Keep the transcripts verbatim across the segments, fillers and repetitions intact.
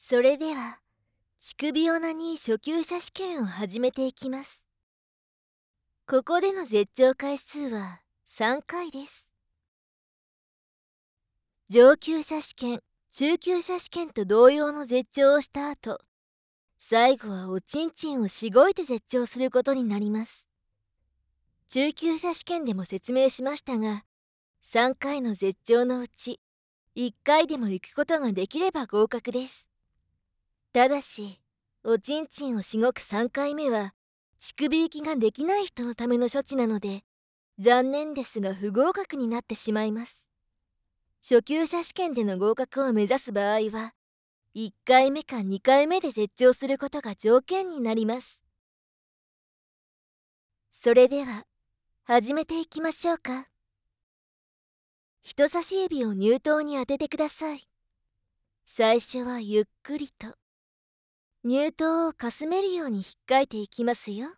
それでは乳首オナニー初級者試験を始めていきます。ここでの絶頂回数はさんかいです。上級者試験、中級者試験と同様の絶頂をした後、最後はおちんちんをしごいて絶頂することになります。中級者試験でも説明しましたが、さんかいの絶頂のうちいっかいでも行くことができれば合格です。ただし、おちんちんをしごくさんかいめは乳首行きができない人のための処置なので、残念ですが不合格になってしまいます。初級者試験での合格を目指す場合はいっかいめかにかいめで絶頂することが条件になります。それでは始めていきましょうか。人差し指を乳頭に当ててください。最初はゆっくりと乳頭をかすめるように引っかいていきますよ。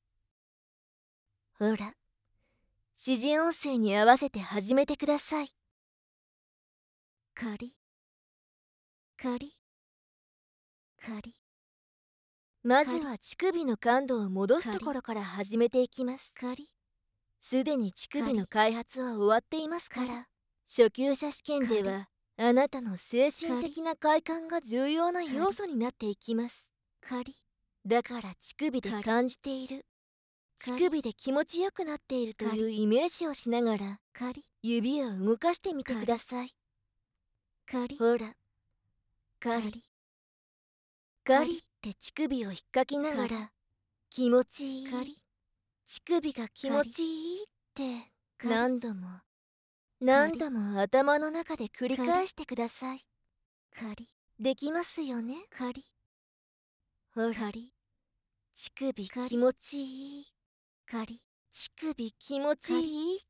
ほら、指示音声に合わせて始めてください。カリカリカリ。まずは乳首の感度を戻すところから始めていきます。カリ。すでに乳首の開発は終わっていますから、初級者試験ではあなたの精神的な快感が重要な要素になっていきます。カリ。だから乳首で感じている、乳首で気持ちよくなっているというイメージをしながら指を動かしてみてください。ほら、カリカリって乳首を引っかきながら気持ちいい、乳首が気持ちいいって何度も何度も頭の中で繰り返してください。できますよね。ほら、乳首気持ちいい、乳首気持ちいいって、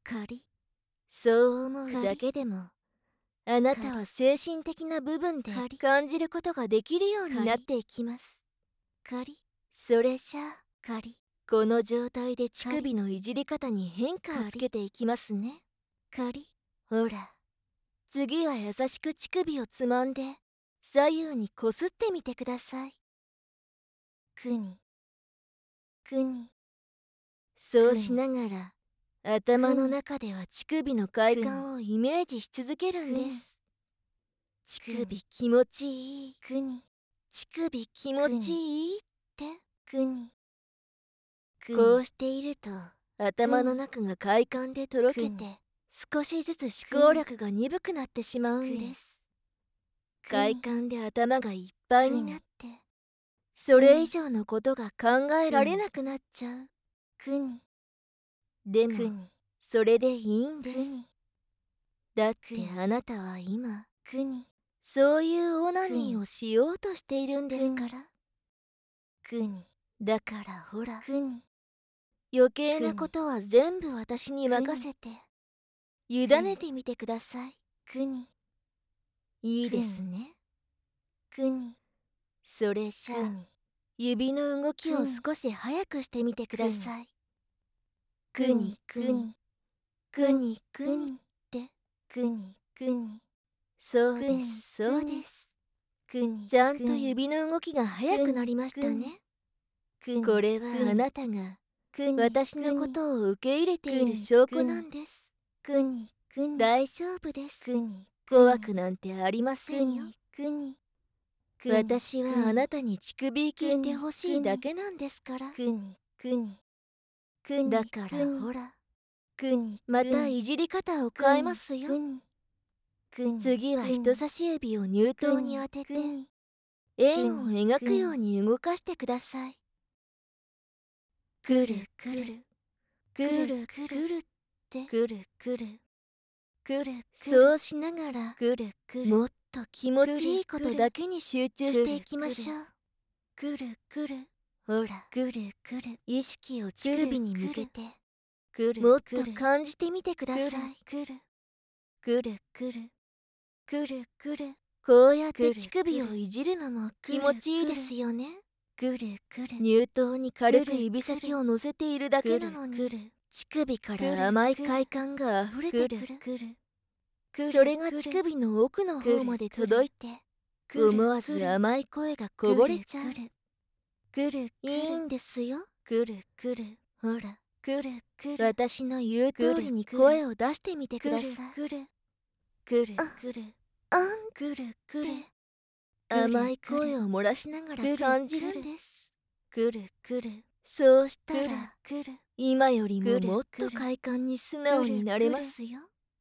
そう思うだけでもあなたは精神的な部分で感じることができるようになっていきます。それじゃあこの状態で乳首のいじり方に変化をつけていきますね。ほら、次は優しく乳首をつまんで左右にこすってみてください。くにくに。そうしながら頭の中では乳首の快感をイメージし続けるんです。乳首気持ちいい、乳首気持ちいいって。こうしていると頭の中が快感でとろけて少しずつ思考力が鈍くなってしまうんです。快感で頭がいっぱいになってそれ以上のことが考えられなくなっちゃう。でもそれでいいんです。だってあなたは今そういうオナニーをしようとしているんですから。だからほら、余計なことは全部私に任せて委ねてみてください。いいですね。それじゃあ指の動きを少し早くしてみてください。くにくにくにくにってくにくに。そうですそうです。ちゃんと指の動きが速くなりましたね。これはあなたが私のことを受け入れている証拠なんです。大丈夫です。怖くなんてありませんよ。私はあなたに乳首行きしてほしいだけなんですから。だからほら、またいじり方を変えますよ。次は人差し指を乳頭に当てて円を描くように動かしてください。くるくるくるくるってくるくるくる。そうしながらもっと気持ちいいことだけに集中していきましょう。くるくる。ほら、意識を乳首に向けてもっと感じてみてください。くるくるくるくるくる。こうやって乳首をいじるのも気持ちいいですよね。乳頭に軽く指先を乗せているだけなのに乳首から甘い快感があふれてくる。それが乳首の奥の方まで届いて思わず甘い声がこぼれちゃう。いいんですよ。ほら、私の言う通りに声を出してみてください。あんって甘い声を漏らしながら感じるんです。そうしたら今よりももっと快感に素直になれますよ。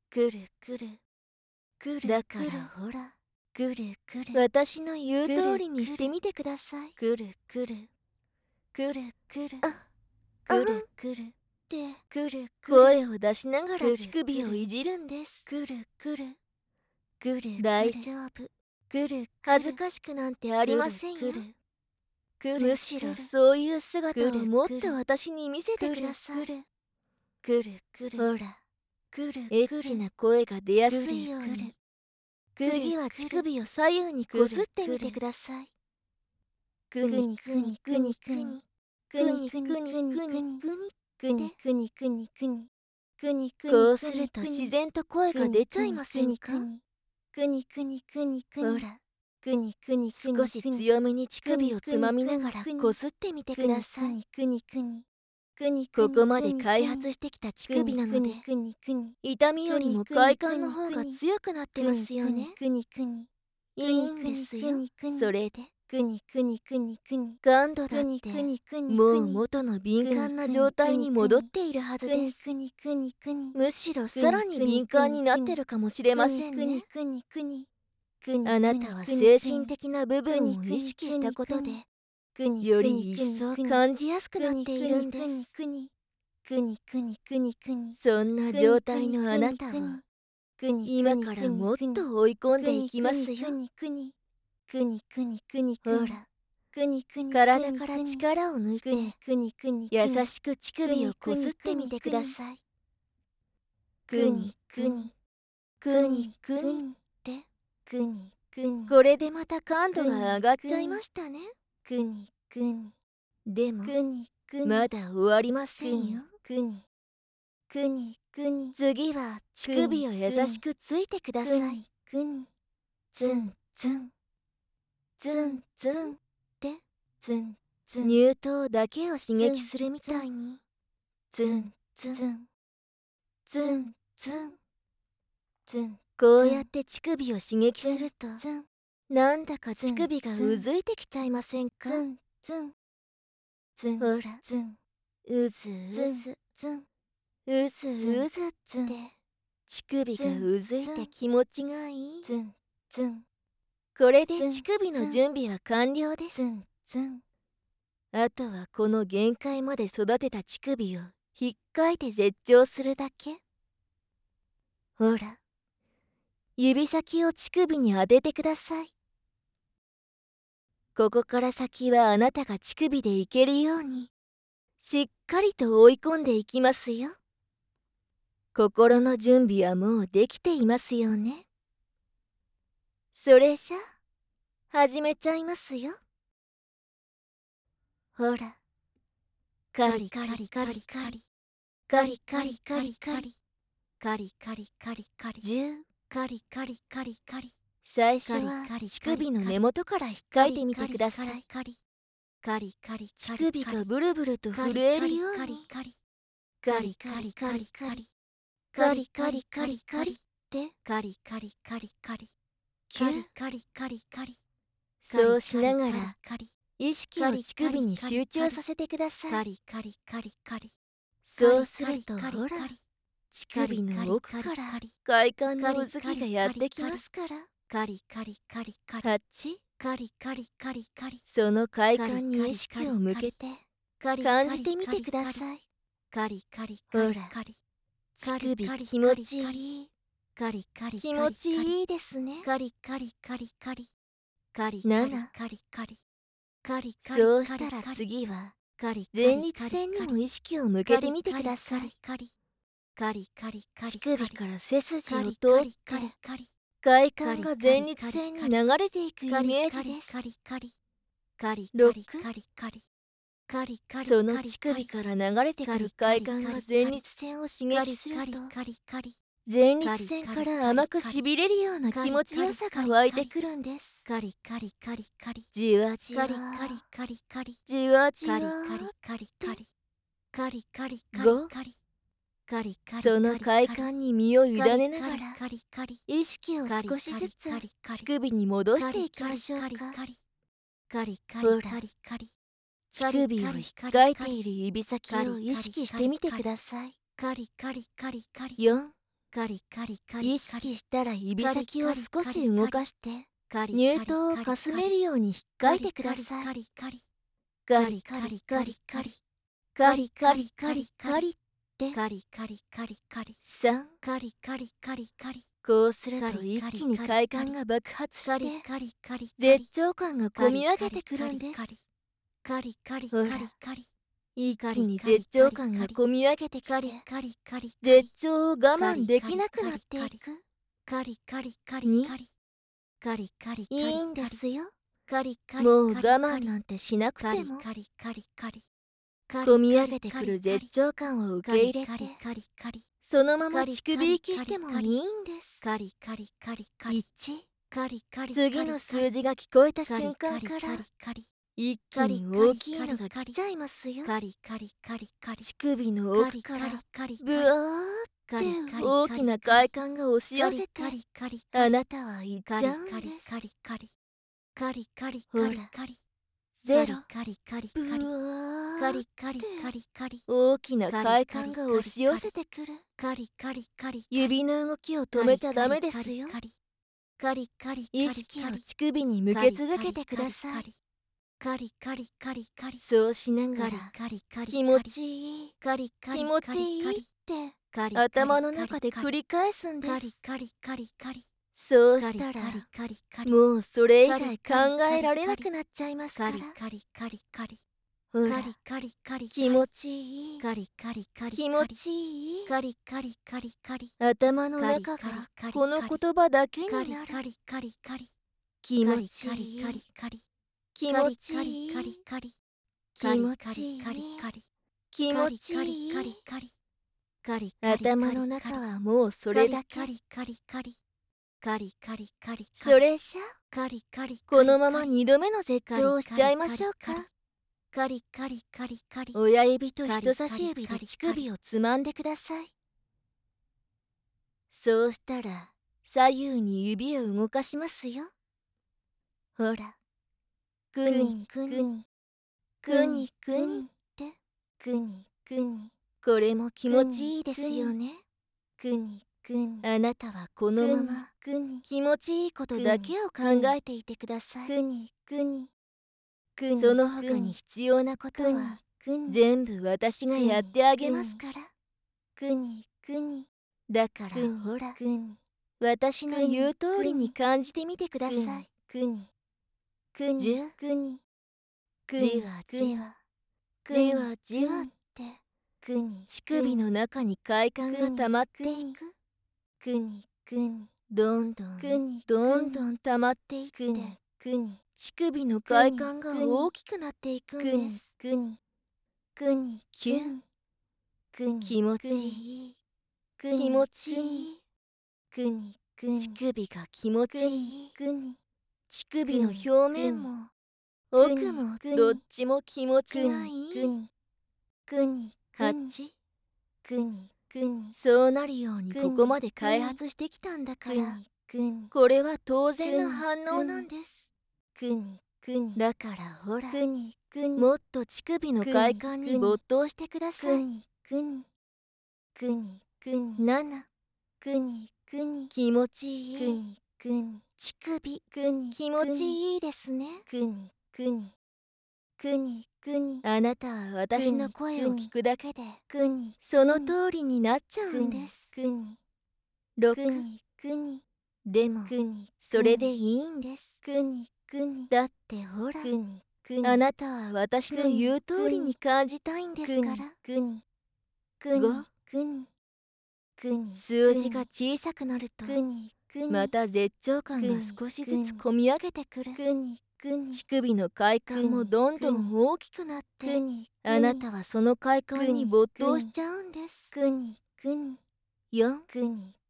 だからほら、私の言う通りにしてみてください。あ、あんって声を出しながら乳首をいじるんです。大丈夫。恥ずかしくなんてありませんよ。むしろそういう姿をもっと私に見せてください。ほら、エッチな声が出やすいように、次は乳首を左右にこすってみてください。くにくにくにくにくにくにくにくにくにくにくにくにくにこうすると自然と声が出ちゃいませんか？くにくにくにくにほら、少し強めに乳首をつまみながらこすってみてください。ここまで開発してきた乳首なので、痛みよりも快感の方が強くなってますよね。いいんですよ、それで。感度だってもう元の敏感な状態に戻っているはずです。むしろさらに敏感になってるかもしれませんね。あなたは精神的な部分を意識したことでより一層感じやすくなっているんです。そんな状態のあなたを今からもっと追い込んでいきますよ。ほら、体から力を抜いて優しく乳首をこすってみてください。くにくにくにくにってこれでまた感度が上がっちゃいましたね。でもまだ終わりませんよ。次は乳首を優しくついてください。ツンツンツンツンって乳頭だけを刺激するみたいにツンツンツンツンこうやって乳首を刺激するとなんだか乳首がうずいてきちゃいませんか？ほら、うずうずうずうずって乳首がうずいて気持ちがいい。これで乳首の準備は完了です。あとはこの限界まで育てた乳首をひっかいて絶頂するだけ。ほら、指先を乳首に当ててください。ここから先はあなたが乳首でいけるようにしっかりと追い込んでいきますよ。心の準備はもうできていますよね。それじゃ始めちゃいますよ。ほら、カリカリカリカリカリカリカリカリカリカリカリカリじゅうカリカリカリカリ最初は乳首の根元から引っかいてみてください。乳首がブルブルと震えるようにカリカリカリカリカリカリカリカリカリってカリカリカリカリキュッそうしながら意識を乳首に集中させてください。そうするとほら、乳首の奥から快感のうずきがやってきますから。あっちその快感に意識を向けて感じてみてください。ほら、乳首気持ちいい。気持ちいいですね。ななそうしたら次は前立腺にも意識を向けてみてください。乳首から背筋を通って快感が前立腺に流れていくイメージです。ろくその乳首から流れてくる快感が前立腺を刺激すると前立腺から甘くしびれるような気持ちよさが湧いてくるんです。 カリカリカリカリじわじわカリカリカリカリじわじわカリカリカリカリカリカリカリごカリカリカリその快感に身を委ねながらカリカリ意識を少しずつ乳首に戻していきましょうか。 カリカほらリカリカリ乳首を引っかいている指先を意識してみてください。 カリカリカリカリよんカリカリカリ意識したら指先を少し動かして乳頭をかすめるように引っかいてください。 カリカリガリカリカリカリカリカリカリカリってカリカリカリカリさんカリカリカリカリこうすると一気に快感が爆発カリしてカリカリ絶頂感がこみ上げてくるんです。 カリカリほらカリカリ一気に絶頂感がこみ上げてきてカリカリカリ絶頂を我慢できなくなっていく。 カリカリカリにカリカリカリカリいいんですよ。 カリカリもう我慢なんてしなくカてもリカリカリカリこみ上げてくる絶頂感を受け入れてカリカリカリそのまま乳首息してもいいんです。 カリカリカリカリいちカリカリ次の数字が聞こえた瞬間からカリ一気に大きいのが来ちゃいますよ。 カリカリカリカリ乳首の奥からカリブワーって大きな快感が押し寄せてカリカリあなたは行っカリちゃうんカリです。 カリカリカリカリほらカリカリゼロカリカリブカリワーカリカリカリカリ大きな快感が押し寄せてくる。 カリカリカリ指の動きを止めちゃダメですよ。 カリカリカリ意識を乳首に向け続けてください。 カリカリカリカリそうしながらカリカリ気持ちいいカリカリ気持ちいいってカリ頭の中で繰り返すんでカリす。 カリカリカリそうしたらカリカリカリもうそれ以外考えられなくなっちゃいますからカリ。カリカリカリほらカリカリカリ気持ちいいカリカリカリ気持ちいいカリカリカリカリ頭の中がこの言葉だけになる。 カリカリカリカリ気持ちいいカリカリ気持ちいいカリカリ気持ちいいカリカリ気持ちいいカリカリカリ頭の中はもうそれだけ。 カリカリカリカリカリカリそれじゃカリカリこのまま二度目の絶頂をしちゃいましょうか。 カリカリカリカリ親指と人差し指で乳首をつまんでください。そうしたら左右に指を動かしますよ。ほらくにくにくにくにってくにくにこれも気持ちいいですよね。 くにくにあなたはこのままくに気持ちいいことだけを考えていてください。 くにくにくにその他に必要なことは全部私がやってあげますから。 くにくにだからほらくに私の言う通りに感じてみてください。 くにくにじゅくにじわじわじわじわってくに乳首の中に快感が溜まっていく。 くにくにどんどんくにどんどん溜まっていってくにくに乳首の快感が大きくなっていくんくにです。 くにくにきゅうくに気持ちいいくに気持ちいいくにくに乳首が気持ちいい。 くに乳首の表面も奥もどっちも気持ちがいい。 くにくにはちくにくにそうなるようにここまで開発してきたんだからくにこれは当然の反応なんです。 くにくにだからほらくにくにもっと乳首の快感に没頭してください。 くにくにくにくにななくにくに気持ちいいくにくに乳首くに気持ちいいですね。 くにくにくにくにあなたは私の声を聞くだけでくにその通りになっちゃうんです。 くにろくくにくにでもくにそれでいいんです。 くにくにだってほらくにくにあなたは私の言う通りに感じたいんですから。 くにくにごくにくに数字が小さくなるとくにくにまた絶頂感が少しずつこみ上げてくる。 くにくに乳首の快感もどんどん大きくなってくにあなたはその快感に没頭しちゃうんです。 くにくによんくに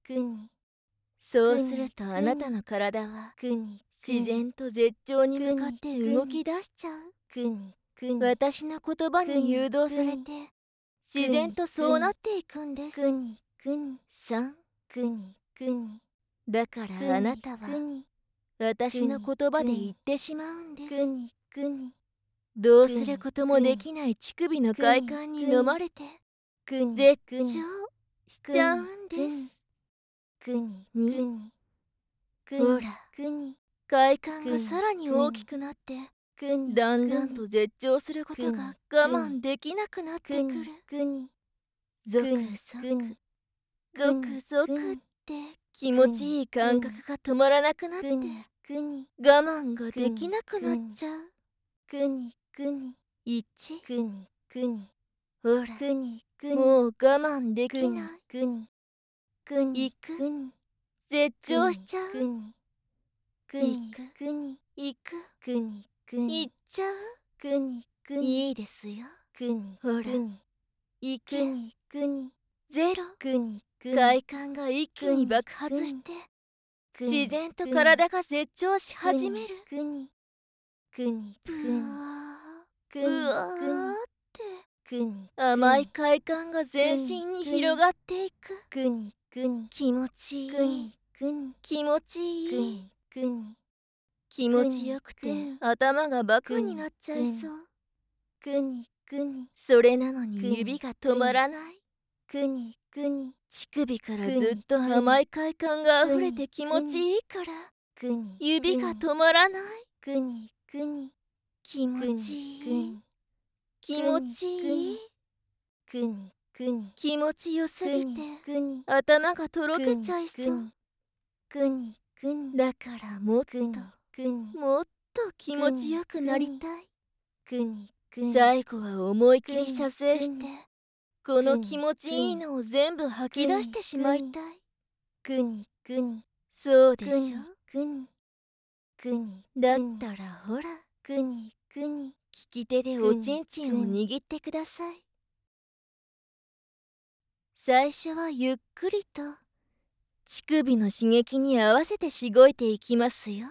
くにそうするとあなたの体はくに自然と絶頂に向かって動き出しちゃう。 くにくに私の言葉に誘導されて自然とそうなっていくんです。 くにくにさんくにくにだからあなたは私の言葉で言ってしまうんです。 くにくにどうすることもできない乳首の快感に飲まれて絶頂しちゃうんです。 くににほら快感がさらに大きくなってだんだんと絶頂することが我慢できなくなってくる。ゾクゾクゾクゾクって気持ちいい感覚が止まらなくなって我慢ができなくなっちゃう。いちほらもう我慢できない。いく絶頂しちゃう。いくいくいっちゃう。いいですよ。ほらいけゼロ快感が一気に爆発して自然と体が絶頂し始める。ブワーうわーって甘い快感が全身に広がっていく。気持ちいい気持ちいい気持ちよくて頭がバカになっちゃいそう。それなのに指が止まらない。乳首からずっと甘い快感があふれて気持ちいいから指が止まらない。気持ちいい気持ちいい気持ちよすぎて頭がとろけちゃいそう。だからもっともっと気持ちよくなりたい。最後は思い切り射精してこの気持ちいいのを全部吐き出してしまいたい。そうでしょ。だったらほら利き手でおちんちんを握ってください。最初はゆっくりと乳首の刺激に合わせてしごいていきますよ。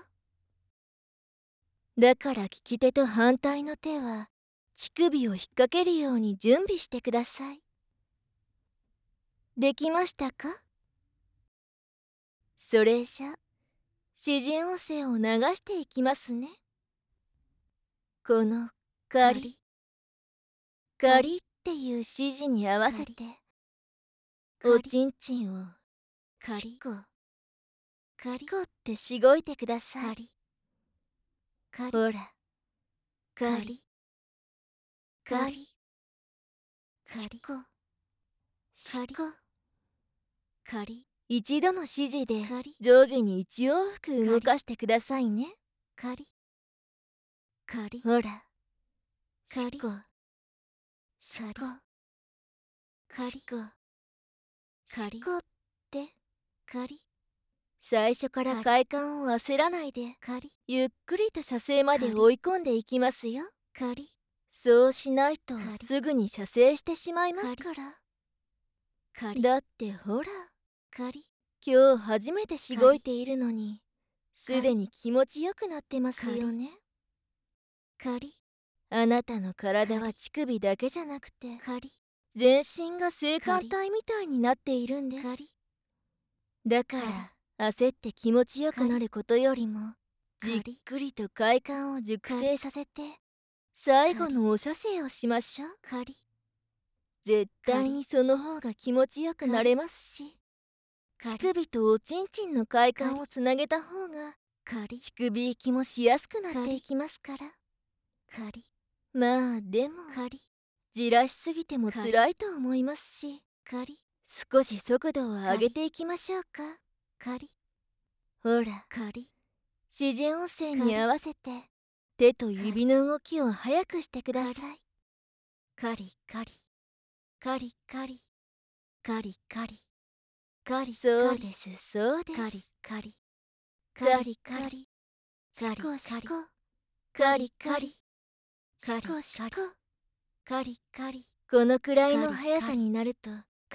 だから利き手と反対の手は乳首を引っ掛けるように準備してください。できましたか？それじゃ指示音声を流していきますね。このカリカリっていう指示に合わせておちんちんをシコシコってしごいてください。ほらカリカリシコシコカリ一度の指示で上下に一往復動かしてくださいね。カリカリほらシコシコシコシコってカリ最初から快感を焦らないでゆっくりと射精まで追い込んでいきますよ。そうしないとすぐに射精してしまいますから。だってほら今日初めてしごいているのにすでに気持ちよくなってますよね。あなたの体は乳首だけじゃなくて全身が性感帯みたいになっているんです。だから焦って気持ちよくなることよりもじっくりと快感を熟成させて最後のお射精をしましょう。絶対にその方が気持ちよくなれますし乳首とおちんちんの快感をつなげた方が乳首行きもしやすくなっていきますから。まあでもじらしすぎてもつらいと思いますし少し速度を上げていきましょうか。ほら指示音声に合わせて手と指の動きを速くしてください。カリカリカリカリカリカリカリそうですそうですカリカリカリカリシコシコカリカリシコシコカリカリこのくらいの速さになると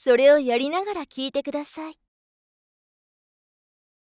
それをやりながら聞いてください。